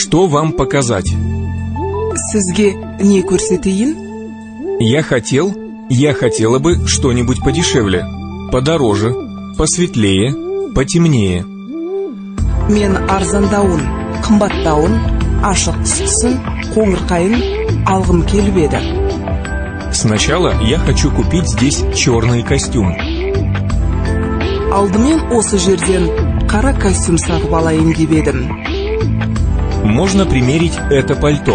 Что вам показать? Сізге не көрсетейін? Я хотела бы что-нибудь подешевле, подороже, посветлее, потемнее. Мен арзандауын, қымбаттауын, ашық түстісін, қоңырқайын алғым келіп еді. Сначала я хочу купить здесь черный костюм. Алдымен осы жерден қара костюм сатып алайын деп едім. Можно примерить это пальто.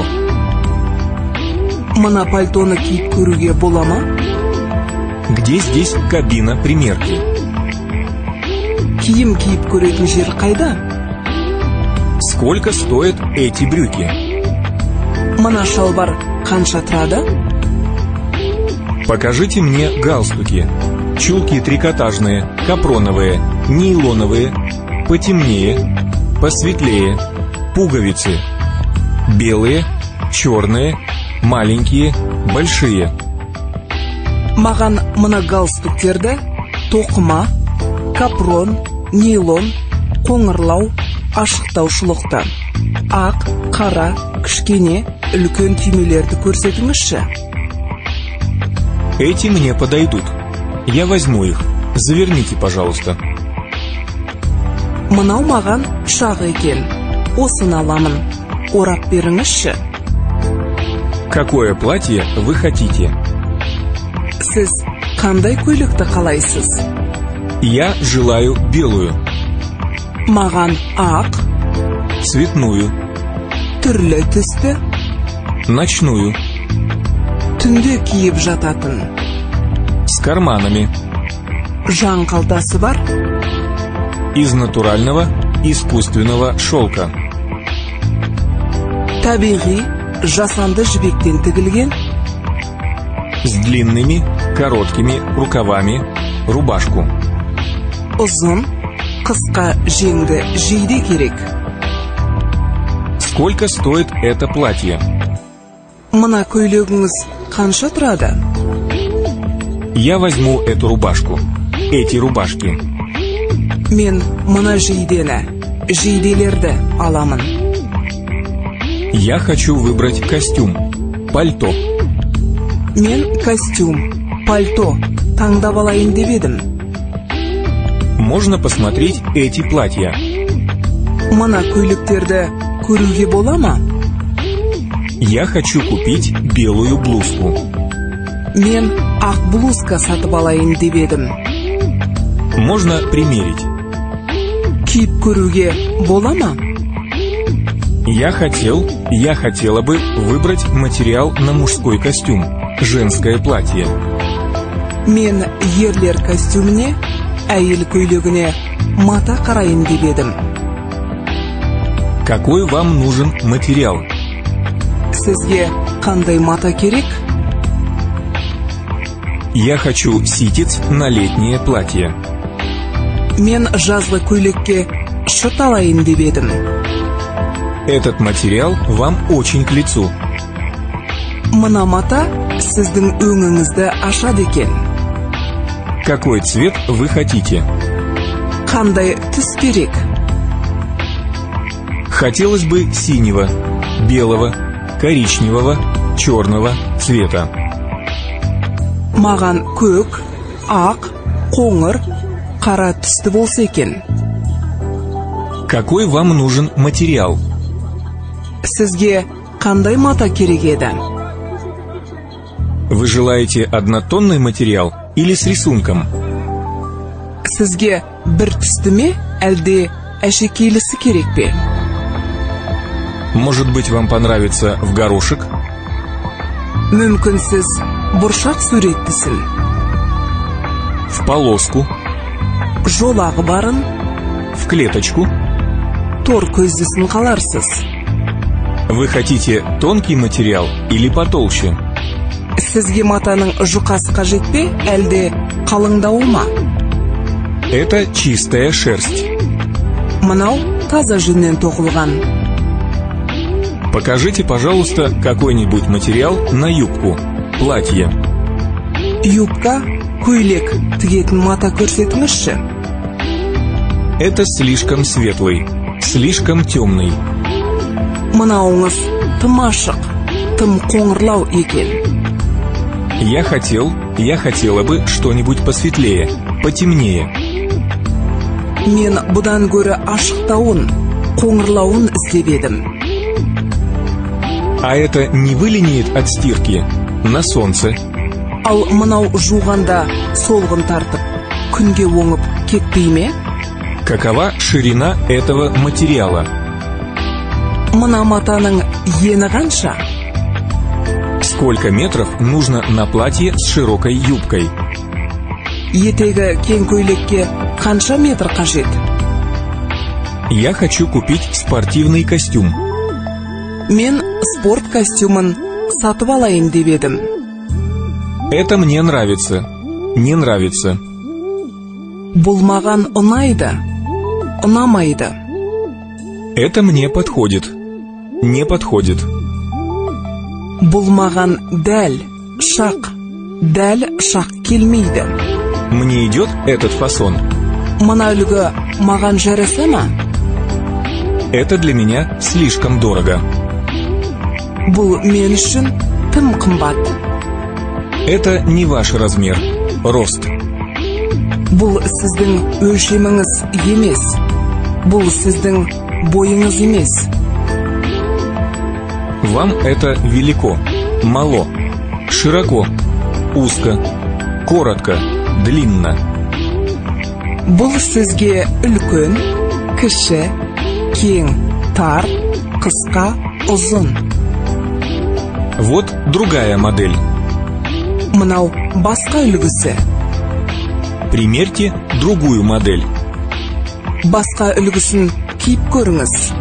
Мына пальтоны киіп көруге бола ма? Где здесь кабина примерки? Киім киіп көретін жер қайда? Сколько стоят эти брюки? Мына шалбар қанша тұрады? Покажите мне галстуки. Чулки трикотажные, капроновые, нейлоновые, потемнее, посветлее, пуговицы. Белые, черные, маленькие, большие. Маған мына галстуктерді тоқыма, капрон, нейлон, қоңырлау, ашықтау шұлықты. Ақ, қара, кішкене, үлкен түймелерді көрсетіңізші. Эти мне подойдут. Я возьму их. Заверните, пожалуйста. Мынау маған шақ екен. Осын аламын. Орап беріңізші. Какое платье вы хотите? Сіз қандай көйлекті қалайсыз? Я желаю белую. Маған ақ, Цветную. түрлі түсті, Ночную. түнде киіп жататын. С карманами. Жан қалтасы бар, Из натурального, искусственного шелка. табиғи, жасанды жібектен тігілген, С длинными, короткими рукавами. Рубашку. ұзын, қысқа жеңді жейде керек. Сколько стоит это платье? Мына көйлегіңіз қанша тұрады? Я возьму эту рубашку. Эти рубашки. Мен мына жейделерді аламын. Я хочу выбрать костюм. Пальто. Мен костюм, пальто таңдап алайын деп едім. Можно посмотреть эти платья. Мына көйлектерді көруге бола ма? Я хочу купить белую блузку. Мен ақ блузка сатып алайын деп едім. Можно примерить. Киіп көруге бола ма? Я хотела бы выбрать материал на мужской костюм. Женское платье. Мен ерлер костюміне, әйел көйлегіне мата қарайын деп едім. Какой вам нужен материал? Сізге қандай мата керек? Я хочу ситец на летнее платье. Мен жазғы көйлекке шыт алайын деп едім. Этот материал вам очень к лицу. Мына мата сіздің өңіңізді ашады екен. Какой цвет вы хотите? Қандай түс керек? Хотелось бы синего, белого, коричневого, черного цвета. Маған көк, ақ, қоңыр, қара түсті болса екен. Какой вам нужен материал? Сізге қандай мата керек еді? Вы желаете однотонный материал или с рисунком? Сізге бір түсті ме, әлде әшекейлісі керек пе? Может быть, вам понравится в горошек? Мүмкін сіз бұршақ суреттісін, В полоску? жолағы барын, В клеточку? тор көздісін қаларсыз. Вы хотите тонкий материал или потолще? Сізге матаның жұқасы қажет пе, әлде қалыңдауы ма? Это чистая шерсть. Мынау таза жүннен тоқылған. Покажите, пожалуйста, какой-нибудь материал на юбку, платье. Юбка, көйлек тігетін мата көрсетіңізші. Это слишком светлый, слишком темный. Мынауыңыз тым ашық, тым қоңырлау екен. Я хотела бы что-нибудь посветлее, потемнее. Мен бұдан гөрі ашықтауын, қоңырлауын іздеп едім. А это не вылинеет от стирки на солнце? Ал мынау жуғанда солғын тартып, күнге оңып кетпей ме? Какова ширина этого материала? Мына матаның ені қанша? Сколько метров нужно на платье с широкой юбкой? Етегі кең көйлекке қанша метр қажет? Я хочу купить спортивный костюм. Мен спорт костюмын сатып алайын деп едім. Это мне нравится. Не нравится. Бұл маған ұнайды, ұнамайды. Это мне подходит. Не подходит. Бұл маған дәл шақ келмейді. Мне идет этот фасон. Мына үлгі маған жараса ма? Это для меня слишком дорого. Бұл мен үшін тым қымбат. Это не ваш размер, рост. Бұл сіздің өлшеміңіз емес. Бұл сіздің бойыңыз емес. Вам это велико, мало, широко, узко, коротко, длинно. Бұл сізге үлкен, кіші, кең, тар, қысқа, ұзын. Вот другая модель. Мынау басқа үлгісі. Примерьте другую модель. Басқа үлгісін киіп көріңіз.